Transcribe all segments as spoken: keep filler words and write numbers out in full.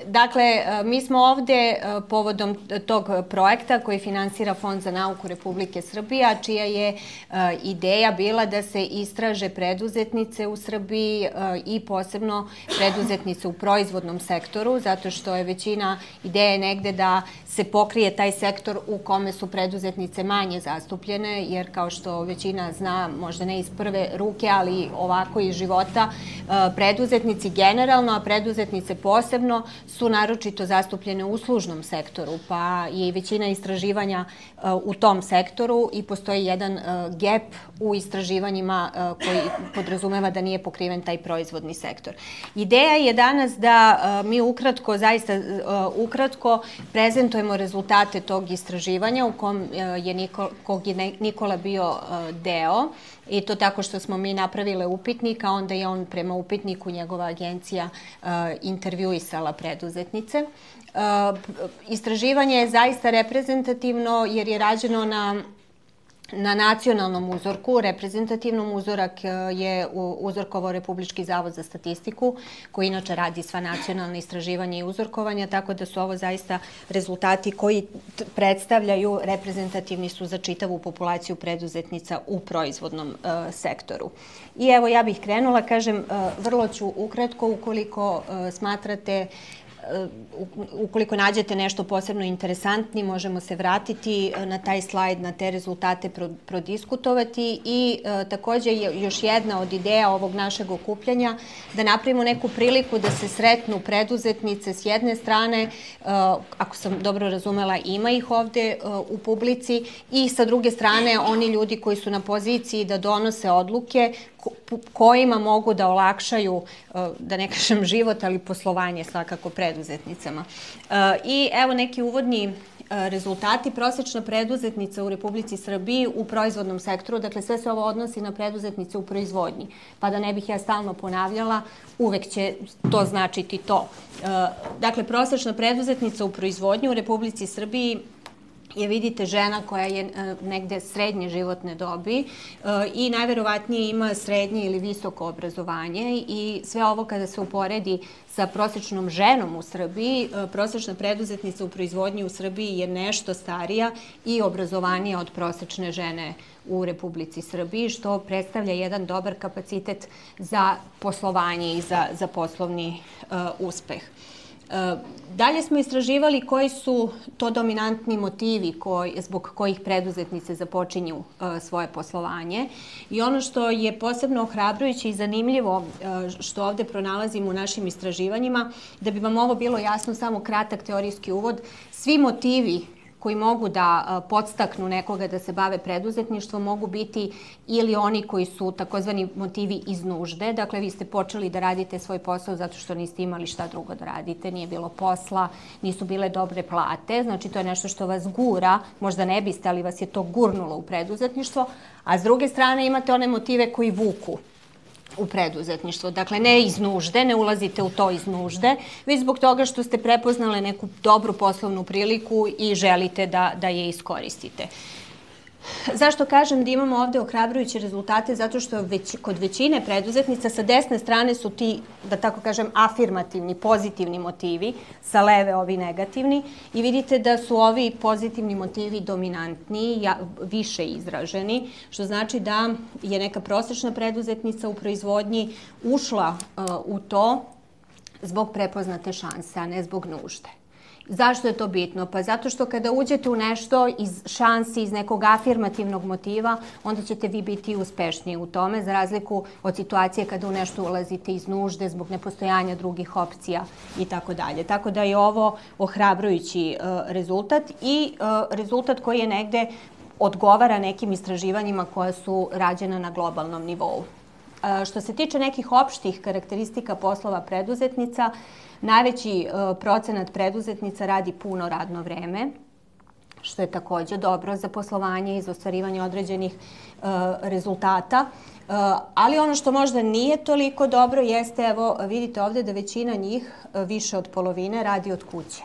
Dakle, mi smo ovde povodom tog projekta koji finansira Fond za nauku Republike Srbije, a čija je ideja bila da se istraže preduzetnice u Srbiji i posebno preduzetnice u proizvodnom sektoru, zato što je većina ideje negde da se pokrije taj sektor u kome su preduzetnice manje zastupljene, jer kao što većina zna, možda ne iz prve ruke, ali ovako iz života, preduzetnici generalno, a preduzetnice posebno, su naročito zastupljene u uslužnom sektoru, pa je i većina istraživanja u tom sektoru i postoji jedan gap u istraživanjima koji podrazumeva da nije pokriven taj proizvodni sektor. Ideja je danas da mi ukratko, zaista ukratko, prezentujemo rezultate tog istraživanja u kom je kog je Nikola bio deo, i to tako što smo mi napravile upitnik, a onda je on prema upitniku njegova agencija intervjuisala preduzetnice. Istraživanje je zaista reprezentativno jer je rađeno na na nacionalnom uzorku. Reprezentativnom uzorak je uzorkovao Republički zavod za statistiku, koji inače radi sva nacionalna istraživanja i uzorkovanja, tako da su ovo zaista rezultati koji predstavljaju, reprezentativni su za čitavu populaciju preduzetnica u proizvodnom sektoru. I evo, ja bih krenula, kažem, vrlo ću ukratko, ukoliko smatrate ukoliko nađete nešto posebno interesantni, možemo se vratiti na taj slajd, na te rezultate prodiskutovati i takođe još jedna od ideja ovog našeg okupljanja, da napravimo neku priliku da se sretnu preduzetnice s jedne strane, ako sam dobro razumela, ima ih ovde u publici, i sa druge strane oni ljudi koji su na poziciji da donose odluke kojima mogu da olakšaju, da ne kažem život, ali poslovanje svakako preduzetnicama. I evo neki uvodni rezultati. Prosečna preduzetnica u Republici Srbiji u proizvodnom sektoru, dakle sve se ovo odnosi na preduzetnice u proizvodnji, pa da ne bih ja stalno ponavljala, uvek će to značiti to. Dakle, prosečna preduzetnica u proizvodnji u Republici Srbiji je, vidite, žena koja je negde srednje životne dobi i najverovatnije ima srednje ili visoko obrazovanje, i sve ovo kada se uporedi sa prosečnom ženom u Srbiji, prosečna preduzetnica u proizvodnji u Srbiji je nešto starija i obrazovanija od prosečne žene u Republici Srbiji, što predstavlja jedan dobar kapacitet za poslovanje i za, za poslovni uspeh. Dalje smo istraživali koji su to dominantni motivi koji, zbog kojih preduzetnice započinju svoje poslovanje, i ono što je posebno ohrabrujuće i zanimljivo što ovde pronalazimo u našim istraživanjima, da bi vam ovo bilo jasno, samo kratak teorijski uvod, svi motivi koji mogu da podstaknu nekoga da se bave preduzetništvom mogu biti ili oni koji su takozvani motivi iz nužde. Dakle, vi ste počeli da radite svoj posao zato što niste imali šta drugo da radite, nije bilo posla, nisu bile dobre plate, znači to je nešto što vas gura, možda ne biste, ali vas je to gurnulo u preduzetništvo, a s druge strane imate one motive koji vuku u preduzetništvo. Dakle, ne iz nužde, ne ulazite u to iz nužde, već zbog toga što ste prepoznale neku dobru poslovnu priliku i želite da, da je iskoristite. Zašto kažem da imamo ovde ohrabrujuće rezultate? Zato što već, kod većine preduzetnica sa desne strane su ti, da tako kažem, afirmativni, pozitivni motivi, sa leve ovi negativni, i vidite da su ovi pozitivni motivi dominantniji, više izraženi, što znači da je neka prosečna preduzetnica u proizvodnji ušla u to zbog prepoznate šanse, a ne zbog nužde. Zašto je to bitno? Pa zato što kada uđete u nešto iz šansi, iz nekog afirmativnog motiva, onda ćete vi biti uspešniji u tome, za razliku od situacije kada u nešto ulazite iz nužde zbog nepostojanja drugih opcija i tako dalje. Tako da je ovo ohrabrujući rezultat i rezultat koji je negde odgovara nekim istraživanjima koja su rađena na globalnom nivou. Što se tiče nekih opštih karakteristika poslova preduzetnica, najveći procenat preduzetnica radi puno radno vreme, što je takođe dobro za poslovanje i za ostvarivanje određenih rezultata. Ali ono što možda nije toliko dobro jeste, evo vidite ovde da većina njih, više od polovine, radi od kuće.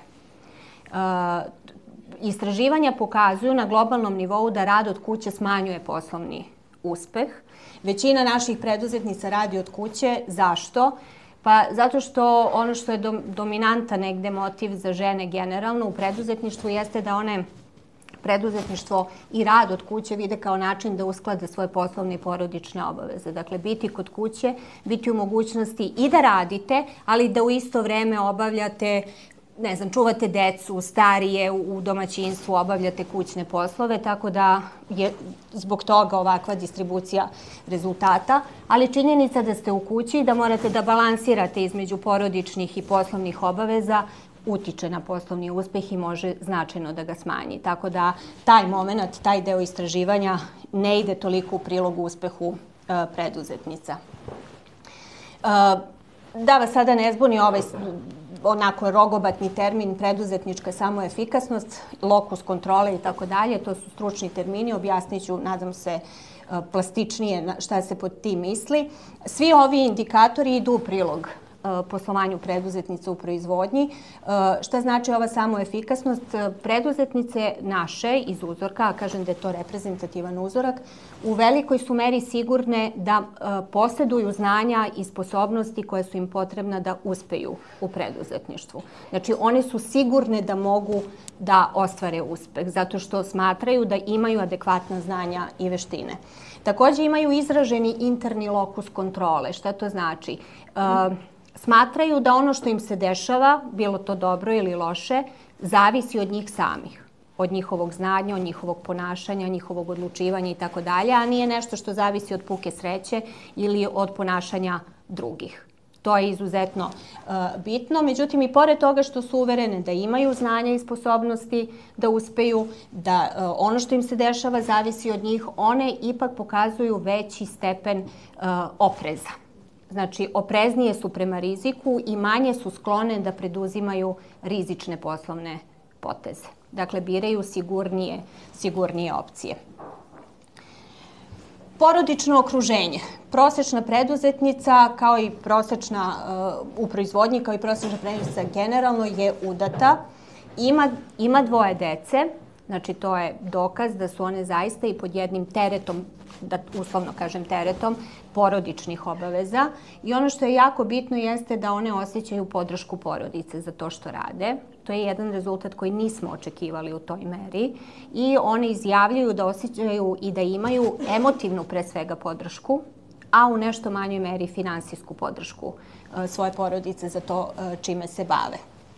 Istraživanja pokazuju na globalnom nivou da rad od kuće smanjuje poslovni uspeh. Većina naših preduzetnica radi od kuće. Zašto? Pa zato što ono što je dom, dominanta negde motiv za žene generalno u preduzetništvu jeste da one preduzetništvo i rad od kuće vide kao način da usklade svoje poslovne i porodične obaveze. Dakle, biti kod kuće, biti u mogućnosti i da radite, ali da u isto vreme obavljate, ne znam, čuvate decu, starije u domaćinstvu, obavljate kućne poslove, tako da je zbog toga ovakva distribucija rezultata. Ali činjenica da ste u kući i da morate da balansirate između porodičnih i poslovnih obaveza utiče na poslovni uspeh i može značajno da ga smanji. Tako da taj moment, taj deo istraživanja ne ide toliko u prilog uspehu e, preduzetnica. E, da vas sada ne zbuni ovaj onako rogobatni termin preduzetnička samoefikasnost, lokus kontrole i tako dalje, to su stručni termini, objasnit ću, nadam se, plastičnije šta se pod tim misli. Svi ovi indikatori idu u prilog poslovanju preduzetnica u proizvodnji. Šta znači ova samoefikasnost? Preduzetnice naše iz uzorka, a kažem da je to reprezentativan uzorak, u velikoj su meri sigurne da posjeduju znanja i sposobnosti koje su im potrebna da uspeju u preduzetništvu. Znači, one su sigurne da mogu da ostvare uspeh, zato što smatraju da imaju adekvatna znanja i veštine. Također imaju izraženi interni lokus kontrole. Šta to znači? Smatraju da ono što im se dešava, bilo to dobro ili loše, zavisi od njih samih, od njihovog znanja, od njihovog ponašanja, njihovog odlučivanja i tako dalje, a nije nešto što zavisi od puke sreće ili od ponašanja drugih. To je izuzetno uh, bitno. Međutim, i pored toga što su uverene da imaju znanja i sposobnosti da uspeju, da uh, ono što im se dešava zavisi od njih, one ipak pokazuju veći stepen uh, opreza. Znači, opreznije su prema riziku i manje su sklone da preduzimaju rizične poslovne poteze. Dakle, biraju sigurnije, sigurnije opcije. Porodično okruženje. Prosečna preduzetnica, kao i prosečna uh, u proizvodnji, kao i prosečna preduzetnica generalno je udata. Ima, ima dvoje dece, znači to je dokaz da su one zaista i pod jednim teretom, da uslovno kažem teretom, porodičnih obaveza. I ono što je jako bitno jeste da one osjećaju podršku porodice za to što rade. To je jedan rezultat koji nismo očekivali u toj meri. I one izjavljuju da osjećaju i da imaju emotivnu pre svega podršku, a u nešto manjoj meri finansijsku podršku svoje porodice za to čime se bave.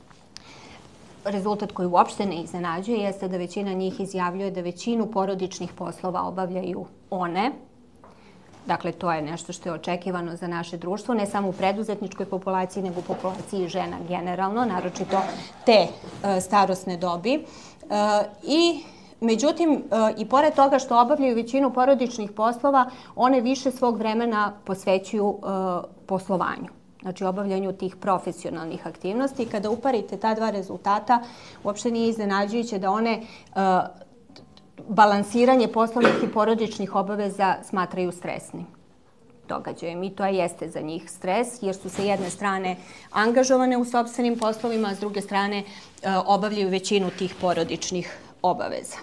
Rezultat koji uopšte ne iznenađuje jeste da većina njih izjavljuje da većinu porodičnih poslova obavljaju one. Dakle, to je nešto što je očekivano za naše društvo, ne samo u preduzetničkoj populaciji, nego u populaciji žena generalno, naročito te e, starosne dobi. E, I međutim, e, i pored toga što obavljaju većinu porodičnih poslova, one više svog vremena posvećuju e, poslovanju. Znači, obavljanju tih profesionalnih aktivnosti. Kada uparite ta dva rezultata, uopšte nije iznenađujuće da one uh, balansiranje poslovnih i porodičnih obaveza smatraju stresnim događajem. I to jeste za njih stres, jer su sa jedne strane angažovane u sopstvenim poslovima, a s druge strane uh, obavljaju većinu tih porodičnih obaveza.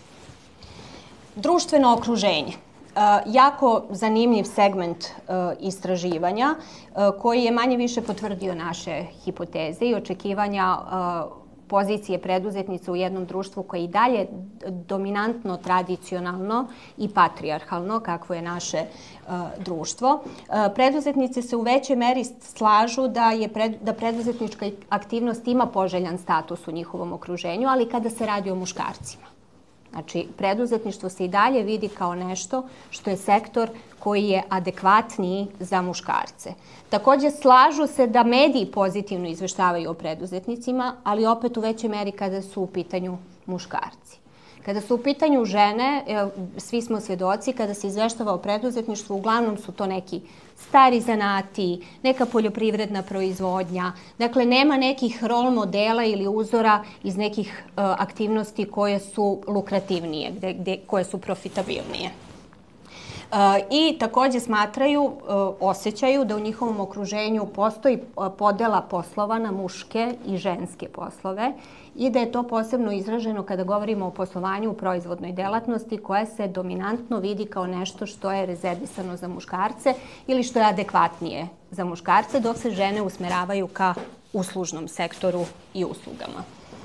Društveno okruženje. Uh, jako zanimljiv segment uh, istraživanja uh, koji je manje više potvrdio naše hipoteze i očekivanja uh, pozicije preduzetnice u jednom društvu koje je i dalje dominantno, tradicionalno i patrijarhalno, kakvo je naše uh, društvo. Uh, preduzetnice se u većoj meri slažu da, je pred, da preduzetnička aktivnost ima poželjan status u njihovom okruženju, ali kada se radi o muškarcima. Znači, preduzetništvo se i dalje vidi kao nešto što je sektor koji je adekvatniji za muškarce. Također, slažu se da mediji pozitivno izveštavaju o preduzetnicima, ali opet u većoj meri kada su u pitanju muškarci. Kada su u pitanju žene, svi smo svjedoci, kada se izveštava o preduzetništvu, uglavnom su to neki stari zanati, neka poljoprivredna proizvodnja. Dakle, nema nekih rol modela ili uzora iz nekih uh, aktivnosti koje su lukrativnije, gde, gde, koje su profitabilnije. I takođe smatraju, osjećaju da u njihovom okruženju postoji podela poslova na muške i ženske poslove i da je to posebno izraženo kada govorimo o poslovanju u proizvodnoj delatnosti koja se dominantno vidi kao nešto što je rezervisano za muškarce ili što je adekvatnije za muškarce, dok se žene usmeravaju ka uslužnom sektoru i uslugama.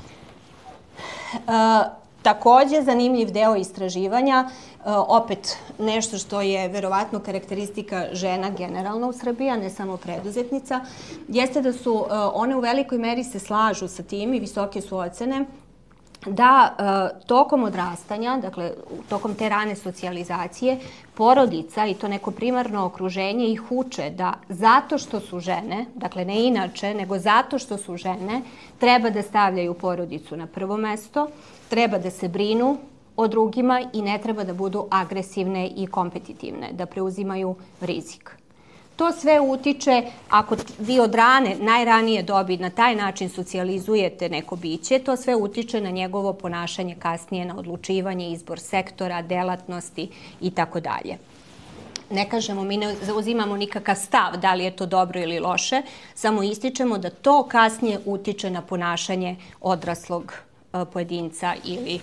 Takođe, zanimljiv deo istraživanja, opet nešto što je verovatno karakteristika žena generalno u Srbiji, a ne samo preduzetnica, jeste da su one u velikoj meri se slažu sa tim i visoke su ocene da tokom odrastanja, dakle tokom te rane socijalizacije, porodica i to neko primarno okruženje ih uče da zato što su žene, dakle ne inače, nego zato što su žene, treba da stavljaju porodicu na prvo mesto, treba da se brinu o drugima i ne treba da budu agresivne i kompetitivne, da preuzimaju rizik. To sve utiče, ako vi od rane, najranije dobi na taj način socijalizujete neko biće, to sve utiče na njegovo ponašanje kasnije, na odlučivanje, izbor sektora, delatnosti i tako dalje. Ne kažemo, mi ne zauzimamo nikakav stav da li je to dobro ili loše, samo ističemo da to kasnije utiče na ponašanje odraslog pojedinca ili,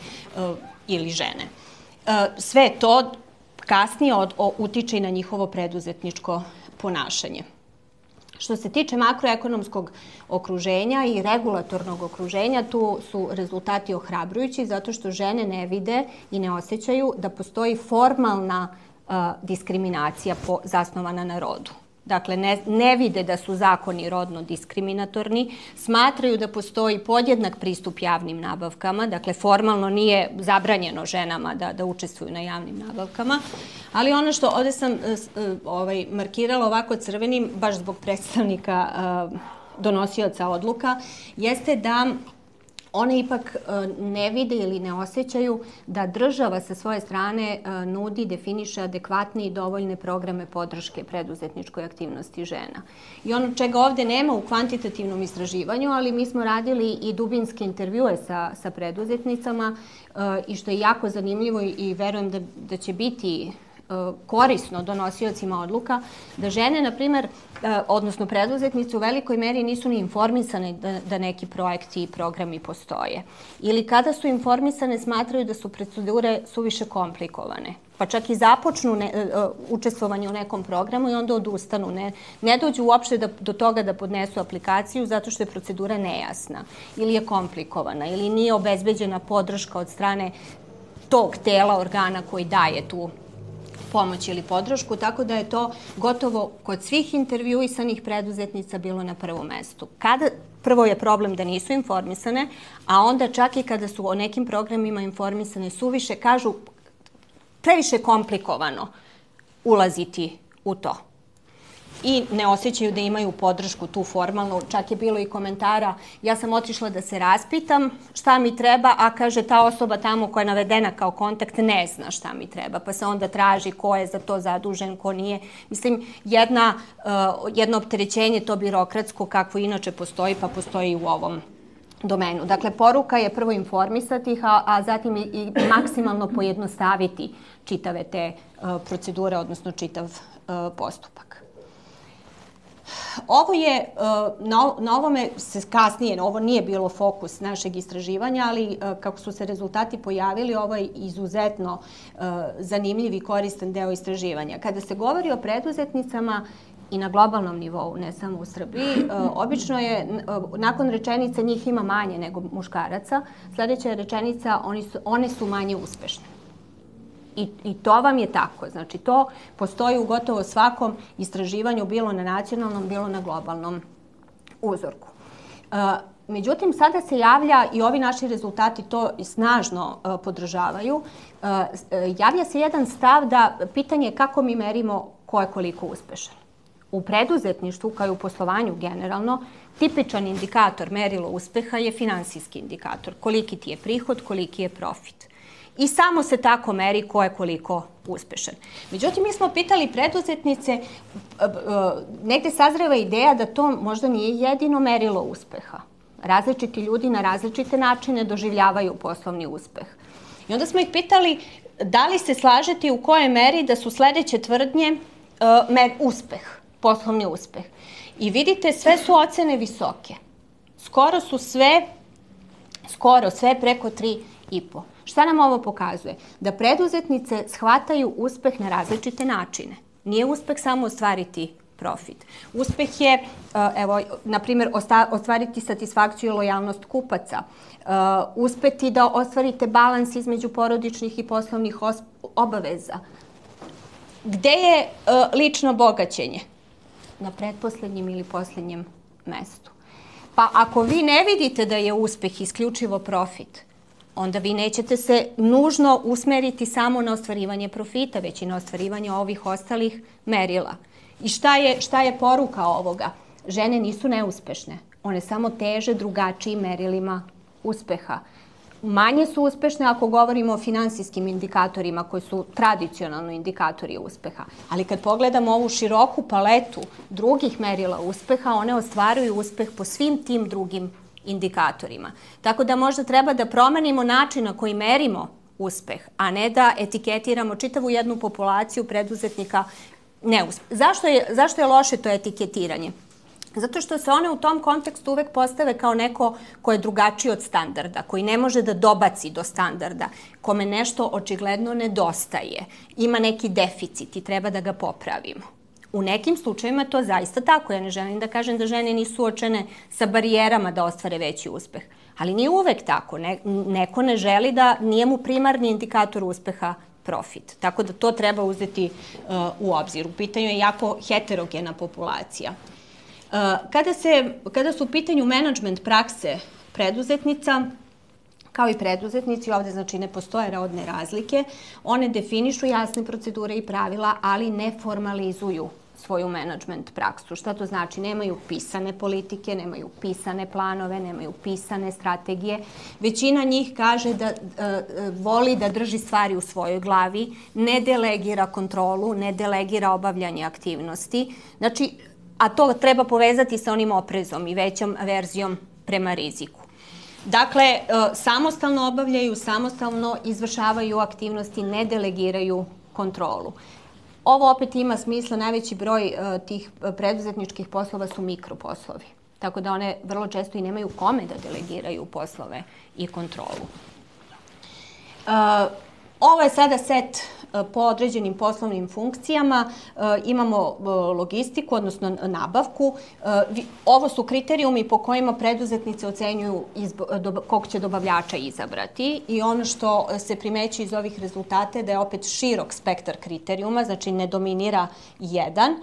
ili žene. Sve to kasnije od, o, utiče i na njihovo preduzetničko ponašanje. Što se tiče makroekonomskog okruženja i regulatornog okruženja, tu su rezultati ohrabrujući zato što žene ne vide i ne osjećaju da postoji formalna uh, diskriminacija po, zasnovana na rodu. Dakle, ne, ne vide da su zakoni rodno diskriminatorni, smatraju da postoji podjednak pristup javnim nabavkama, dakle, formalno nije zabranjeno ženama da, da učestvuju na javnim nabavkama, ali ono što ovde sam ovaj, markirala ovako crvenim, baš zbog predstavnika uh, donosioca odluka, jeste da one ipak ne vide ili ne osjećaju da država sa svoje strane nudi, definiše adekvatne i dovoljne programe podrške preduzetničkoj aktivnosti žena. I ono čega ovde nema u kvantitativnom istraživanju, ali mi smo radili i dubinske intervjue sa, sa preduzetnicama i što je jako zanimljivo i verujem da, da će biti korisno donosiocima odluka, da žene, na primer, odnosno preduzetnice u velikoj meri nisu ni informisane da, da neki projekti i programi postoje. Ili kada su informisane smatraju da su procedure suviše komplikovane. Pa čak i započnu ne, učestvovanje u nekom programu i onda odustanu. Ne, ne dođu uopšte da, do toga da podnesu aplikaciju zato što je procedura nejasna ili je komplikovana ili nije obezbeđena podrška od strane tog tela, organa koji daje tu pomoć ili podršku, tako da je to gotovo kod svih intervjuisanih preduzetnica bilo na prvom mestu. Kada, prvo je problem da nisu informisane, a onda čak i kada su o nekim programima informisane suviše, kažu previše komplikovano ulaziti u to. I ne osjećaju da imaju podršku tu formalnu. Čak je bilo i komentara, ja sam otišla da se raspitam šta mi treba, a kaže ta osoba tamo koja je navedena kao kontakt ne zna šta mi treba, pa se onda traži ko je za to zadužen, ko nije. Mislim, jedna, uh, jedno opterećenje to birokratsko kakvo inače postoji, pa postoji i u ovom domenu. Dakle, poruka je prvo informisati ih, a, a zatim i, i maksimalno pojednostaviti čitave te uh, procedure, odnosno čitav uh, postupak. Ovo je, na, na ovome se kasnije, ovo nije bilo fokus našeg istraživanja, ali kako su se rezultati pojavili, ovo je izuzetno zanimljiv i koristan deo istraživanja. Kada se govori o preduzetnicama i na globalnom nivou, ne samo u Srbiji, obično je, nakon rečenice njih ima manje nego muškaraca, sledeća je rečenica oni su, one su manje uspešne. I, I to vam je tako. Znači, to postoji u gotovo svakom istraživanju, bilo na nacionalnom, bilo na globalnom uzorku. Uh, međutim, sada se javlja, i ovi naši rezultati to snažno uh, podržavaju, uh, javlja se jedan stav da pitanje je kako mi merimo ko je koliko uspešan. U preduzetništvu, kao i u poslovanju generalno, tipičan indikator merilo uspeha je finansijski indikator. Koliki ti je prihod, koliki je profit. I samo se tako meri ko je koliko uspešan. Međutim, mi smo pitali preduzetnice, negde sazreva ideja da to možda nije jedino merilo uspeha. Različiti ljudi na različite načine doživljavaju poslovni uspeh. I onda smo ih pitali da li se slažete u kojoj meri da su sledeće tvrdnje uspeh, poslovni uspeh? I vidite, sve su ocene visoke. Skoro su sve, skoro sve preko tri i po. Šta nam ovo pokazuje? Da preduzetnice shvataju uspeh na različite načine. Nije uspeh samo ostvariti profit. Uspeh je, evo, na primjer, ostvariti satisfakciju i lojalnost kupaca, uspeti da ostvarite balans između porodičnih i poslovnih obaveza. Gde je lično bogaćenje? Na pretposlednjem ili poslednjem mestu. Pa ako vi ne vidite da je uspeh isključivo profit, onda vi nećete se nužno usmeriti samo na ostvarivanje profita, već i na ostvarivanje ovih ostalih merila. I šta je, šta je poruka ovoga? Žene nisu neuspešne. One samo teže drugačijim merilima uspeha. Manje su uspešne ako govorimo o finansijskim indikatorima koji su tradicionalno indikatori uspeha. Ali kad pogledamo ovu široku paletu drugih merila uspeha, one ostvaruju uspeh po svim tim drugim indikatorima. Tako da možda treba da promenimo način na koji merimo uspeh, a ne da etiketiramo čitavu jednu populaciju preduzetnika neuspeh. Zašto je, zašto je loše to etiketiranje? Zato što se one u tom kontekstu uvek postave kao neko ko je drugačiji od standarda, koji ne može da dobaci do standarda, kome nešto očigledno nedostaje, ima neki deficit i treba da ga popravimo. U nekim slučajima to zaista tako. Ja ne želim da kažem da žene nisu suočene sa barijerama da ostvare veći uspeh. Ali nije uvek tako. Neko ne želi da, nije mu primarni indikator uspeha profit. Tako da to treba uzeti u obzir. U pitanju je jako heterogena populacija. Kada, se, kada su u pitanju menadžment prakse preduzetnica, kao i preduzetnici, ovde znači ne postoje rodne razlike, one definišu jasne procedure i pravila, ali ne formalizuju svoju menadžment praksu. Šta to znači? Nemaju pisane politike, nemaju pisane planove, nemaju pisane strategije. Većina njih kaže da voli da drži stvari u svojoj glavi, ne delegira kontrolu, ne delegira obavljanje aktivnosti. Znači, a to treba povezati sa onim oprezom i većom averzijom prema riziku. Dakle, samostalno obavljaju, samostalno izvršavaju aktivnosti, ne delegiraju kontrolu. Ovo opet ima smisla, najveći broj tih preduzetničkih poslova su mikroposlovi. Tako da one vrlo često i nemaju kome da delegiraju poslove i kontrolu. Ovo je sada set po određenim poslovnim funkcijama. Imamo logistiku, odnosno nabavku. Ovo su kriterijumi po kojima preduzetnice ocenjuju kog će dobavljača izabrati. I ono što se primećuje iz ovih rezultata je da je opet širok spektar kriterijuma, znači ne dominira jedan.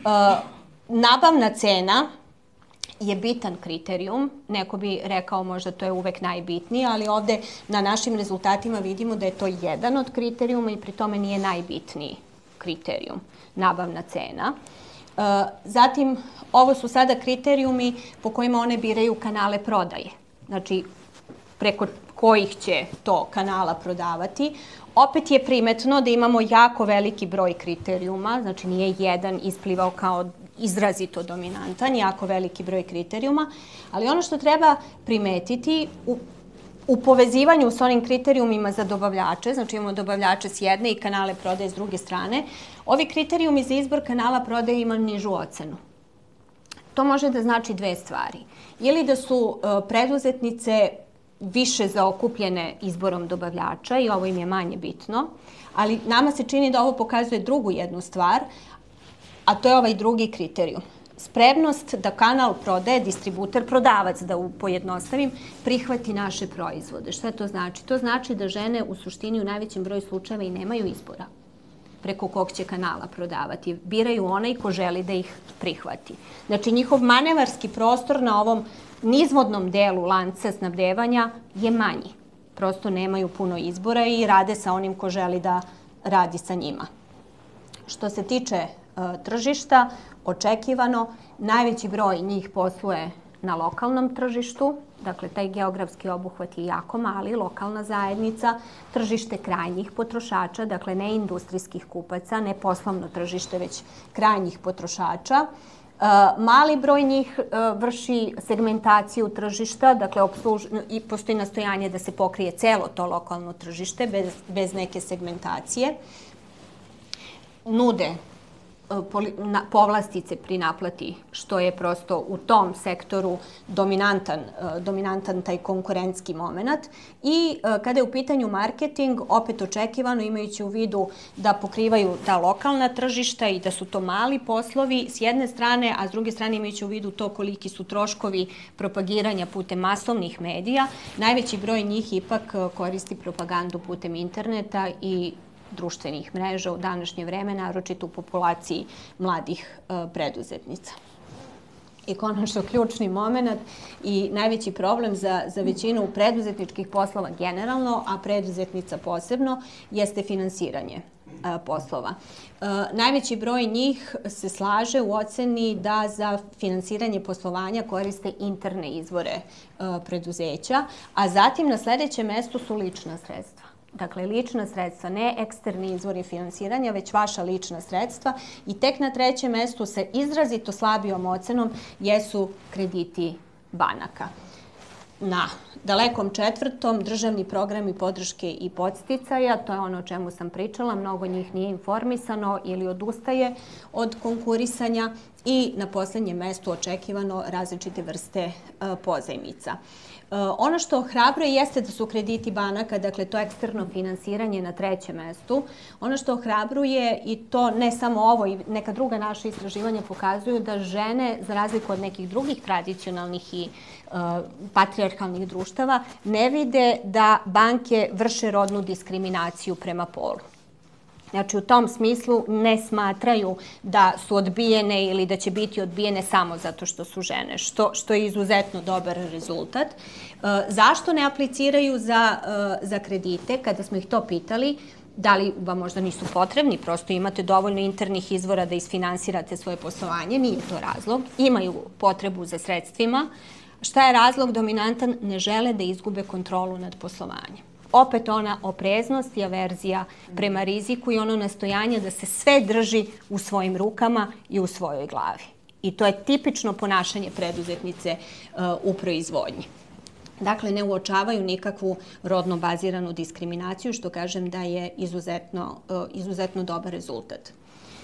Nabavna cena je bitan kriterijum. Neko bi rekao možda to je uvek najbitniji, ali ovde na našim rezultatima vidimo da je to jedan od kriterijuma i pri tome nije najbitniji kriterijum, nabavna cena. Zatim, ovo su sada kriterijumi po kojima one biraju kanale prodaje. Znači, preko kojih će to kanala prodavati. Opet je primetno da imamo jako veliki broj kriterijuma, znači nije jedan isplivao kao izrazito dominantan, jako veliki broj kriterijuma, ali ono što treba primetiti u, u povezivanju s onim kriterijumima za dobavljače, znači imamo dobavljače s jedne i kanale prodaje s druge strane, ovi kriterijumi za izbor kanala prodaje imaju nižu ocenu. To može da znači dve stvari. Ili da su preduzetnice više zaokupljene izborom dobavljača i ovo im je manje bitno, ali nama se čini da ovo pokazuje drugu jednu stvar, a to je ovaj drugi kriterijum. Spremnost da kanal prodaje, distributer, prodavac, da pojednostavim, prihvati naše proizvode. Šta to znači? To znači da žene u suštini u najvećem broju slučajeva i nemaju izbora preko kog će kanala prodavati. Biraju onaj ko želi da ih prihvati. Znači, njihov manevarski prostor na ovom nizvodnom delu lanca snabdevanja je manji. Prosto nemaju puno izbora i rade sa onim ko želi da radi sa njima. Što se tiče e, tržišta, očekivano, najveći broj njih posluje na lokalnom tržištu, dakle taj geografski obuhvat je jako mali, lokalna zajednica, tržište krajnjih potrošača, dakle ne industrijskih kupaca, ne poslovno tržište, već krajnjih potrošača. Mali broj njih vrši segmentaciju tržišta, dakle i postoji nastojanje da se pokrije celo to lokalno tržište bez neke segmentacije. Nude povlastice pri naplati, što je prosto u tom sektoru dominantan taj konkurentski moment. I kada je u pitanju marketing, opet očekivano, imajući u vidu da pokrivaju ta lokalna tržišta i da su to mali poslovi s jedne strane, a s druge strane imajući u vidu to koliki su troškovi propagiranja putem masovnih medija, najveći broj njih ipak koristi propagandu putem interneta i društvenih mreža u današnje vreme, naročito u populaciji mladih preduzetnica. I konačno ključni moment i najveći problem za većinu preduzetničkih poslova generalno, a preduzetnica posebno, jeste finansiranje poslova. Najveći broj njih se slaže u oceni da za finansiranje poslovanja koriste interne izvore preduzeća, a zatim na sledećem mestu su lična sredstva. Dakle, lična sredstva, ne eksterni izvori finansiranja, već vaša lična sredstva. I tek na trećem mestu sa izrazito slabijom ocenom jesu krediti banaka. Na dalekom četvrtom, državni programi podrške i podsticaja, to je ono o čemu sam pričala, mnogo njih nije informisano ili odustaje od konkurisanja i na poslednjem mestu očekivano različite vrste pozajmica. Ono što ohrabruje jeste da su krediti banaka, dakle to eksterno finansiranje na trećem mestu. Ono što ohrabruje, i to ne samo ovo, i neka druga naša istraživanja pokazuju da žene, za razliku od nekih drugih tradicionalnih i patrijarhalnih društava, ne vide da banke vrše rodnu diskriminaciju prema polu. Znači, u tom smislu ne smatraju da su odbijene ili da će biti odbijene samo zato što su žene, što je izuzetno dobar rezultat. Zašto ne apliciraju za kredite? Kada smo ih to pitali, da li vam možda nisu potrebni, prosto imate dovoljno internih izvora da isfinansirate svoje poslovanje, nije to razlog. Imaju potrebu za sredstvima. Šta je razlog dominantan? Ne žele da izgube kontrolu nad poslovanjem. Opet ona opreznost i averzija prema riziku i ono nastojanje da se sve drži u svojim rukama i u svojoj glavi. I to je tipično ponašanje preduzetnice u proizvodnji. Dakle, ne uočavaju nikakvu rodno baziranu diskriminaciju, što kažem da je izuzetno dobar rezultat.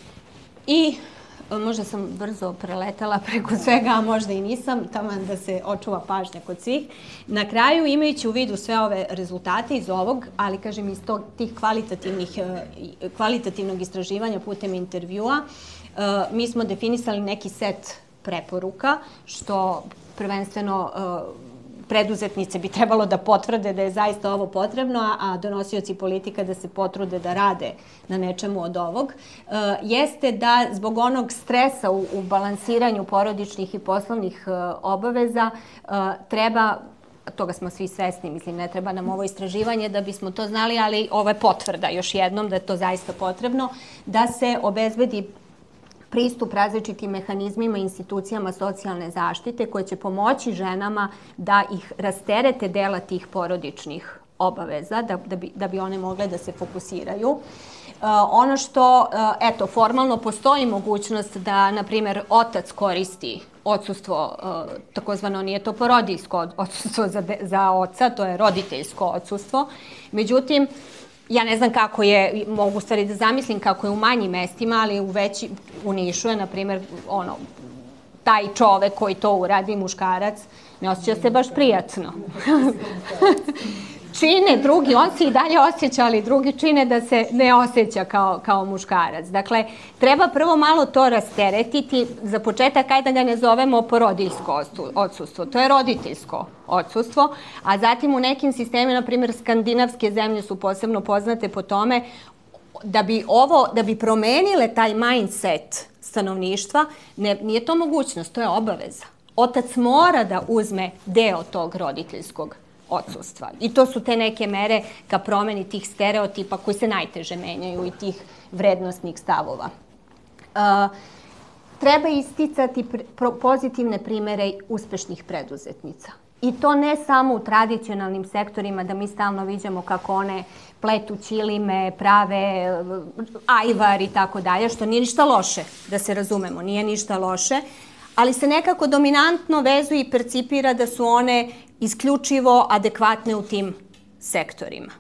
I možda sam brzo preletala preko svega, a možda i nisam, taman da se očuva pažnja kod svih. Na kraju, imajući u vidu sve ove rezultate iz ovog, ali kažem iz tih kvalitativnog istraživanja putem intervjua, mi smo definisali neki set preporuka, što prvenstveno preduzetnice bi trebalo da potvrde da je zaista ovo potrebno, a donosioci politika da se potrude da rade na nečemu od ovog, jeste da zbog onog stresa u balansiranju porodičnih i poslovnih obaveza treba, toga smo svi svesni, mislim, ne treba nam ovo istraživanje da bismo to znali, ali ovo je potvrda još jednom da je to zaista potrebno, da se obezbedi pristup različitim mehanizmima i institucijama socijalne zaštite koje će pomoći ženama da ih rasterete dela tih porodičnih obaveza, da bi one mogle da se fokusiraju. Ono što, eto, formalno postoji mogućnost da, na primjer, otac koristi odsustvo, takozvano nije to porodiljsko odsustvo za oca, to je roditeljsko odsustvo. Međutim, ja ne znam kako je, mogu stvari da zamislim kako je u manjim mestima, ali u veći, u Nišu je, na primjer, ono, taj čovek koji to uradi, muškarac, ne osjeća se baš prijatno. Čine drugi, on se i dalje osjeća, ali drugi čine da se ne osjeća kao muškarac. Dakle, treba prvo malo to rasteretiti. Za početak, ajde da ga ne zovemo porodiljsko odsustvo. To je roditeljsko odsustvo, a zatim u nekim sistemima, na primjer, skandinavske zemlje su posebno poznate po tome da bi ovo, da bi promenile taj mindset stanovništva, nije to mogućnost, to je obaveza. Otac mora da uzme deo tog roditeljskog odsustva. I to su te neke mere ka promeni tih stereotipa koji se najteže menjaju i tih vrednostnih stavova. Treba isticati pozitivne primere uspešnih preduzetnica. I to ne samo u tradicionalnim sektorima, da mi stalno viđamo kako one pletu ćilime, prave ajvar i tako dalje, što nije ništa loše, da se razumemo, nije ništa loše, ali se nekako dominantno vezuje i percipira da su one isključivo adekvatne u tim sektorima.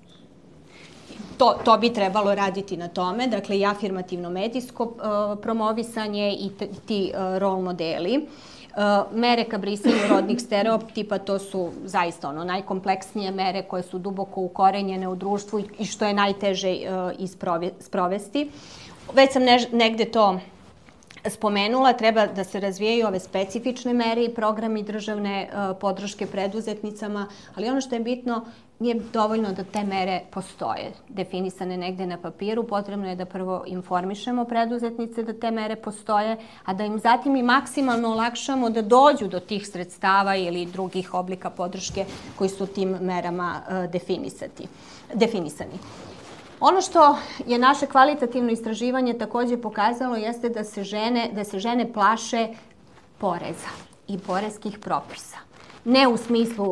To, to bi trebalo raditi na tome, dakle i afirmativno medijsko uh, promovisanje i ti uh, rol modeli. Uh, mere ka brisanju rodnih stereotipa, to su zaista ono najkompleksnije mere koje su duboko ukorenjene u društvu i što je najteže uh, isprove, sprovesti. Već sam ne, negde to spomenula, treba da se razvijaju ove specifične mere i programi državne uh, podrške preduzetnicama, ali ono što je bitno, nije dovoljno da te mere postoje, definisane negde na papiru, potrebno je da prvo informišemo preduzetnice da te mere postoje, a da im zatim i maksimalno olakšamo da dođu do tih sredstava ili drugih oblika podrške koji su tim merama uh, definisati, definisani. Ono što je naše kvalitativno istraživanje takođe pokazalo jeste da se žene, da se žene plaše poreza i poreskih propisa. Ne u smislu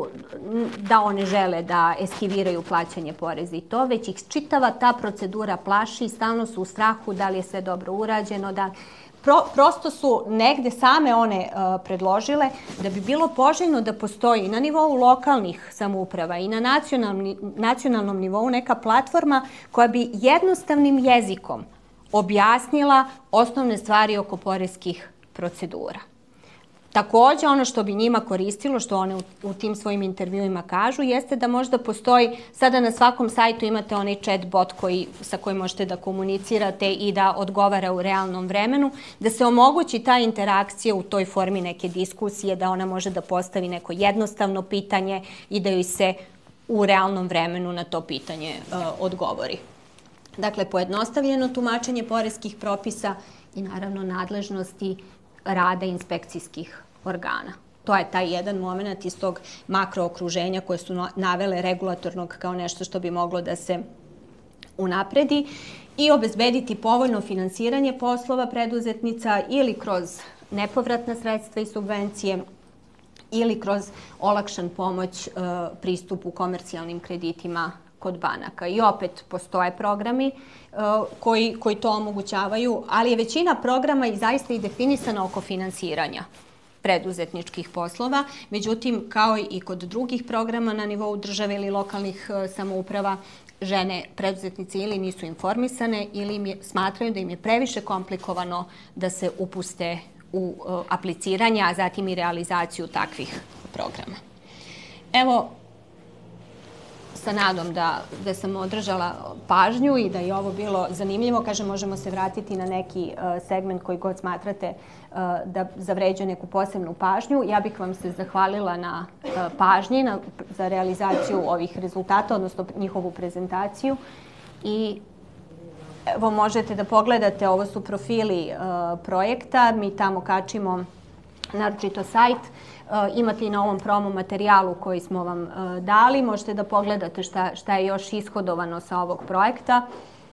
da one žele da eskiviraju plaćanje poreza i to, već ih čitava ta procedura plaši i stalno su u strahu da li je sve dobro urađeno, da Pro, prosto su negde same one uh, predložile da bi bilo poželjno da postoji na nivou lokalnih samouprava i na nacionalni, nacionalnom nivou neka platforma koja bi jednostavnim jezikom objasnila osnovne stvari oko poreskih procedura. Takođe, ono što bi njima koristilo, što one u, u tim svojim intervjuima kažu, jeste da možda postoji, sada na svakom sajtu imate onaj chat bot koji, sa kojim možete da komunicirate i da odgovara u realnom vremenu, da se omogući ta interakcija u toj formi neke diskusije, da ona može da postavi neko jednostavno pitanje i da joj se u realnom vremenu na to pitanje uh, odgovori. Dakle, pojednostavljeno tumačenje poreskih propisa i naravno nadležnosti rada inspekcijskih organa. To je taj jedan moment iz tog makrookruženja koje su navele regulatornog kao nešto što bi moglo da se unapredi i obezbediti povoljno finansiranje poslova preduzetnica ili kroz nepovratna sredstva i subvencije ili kroz olakšan pomoć e, pristupu komercijalnim kreditima kod banaka. I opet postoje programi uh, koji, koji to omogućavaju, ali je većina programa i zaista i definisana oko finansiranja preduzetničkih poslova. Međutim, kao i kod drugih programa na nivou države ili lokalnih uh, samouprava, žene preduzetnice ili nisu informisane ili im je, smatraju da im je previše komplikovano da se upuste u uh, apliciranje, a zatim i realizaciju takvih programa. Evo, sa nadom da, da sam održala pažnju i da je ovo bilo zanimljivo. Kažem, možemo se vratiti na neki uh, segment koji god smatrate uh, da zavređuje neku posebnu pažnju. Ja bih vam se zahvalila na uh, pažnji na, za realizaciju ovih rezultata, odnosno njihovu prezentaciju. I evo, možete da pogledate, ovo su profili uh, projekta. Mi tamo kačimo naročito sajt. Uh, imate i na ovom promo materijalu koji smo vam uh, dali. Možete da pogledate šta, šta je još ishodovano sa ovog projekta.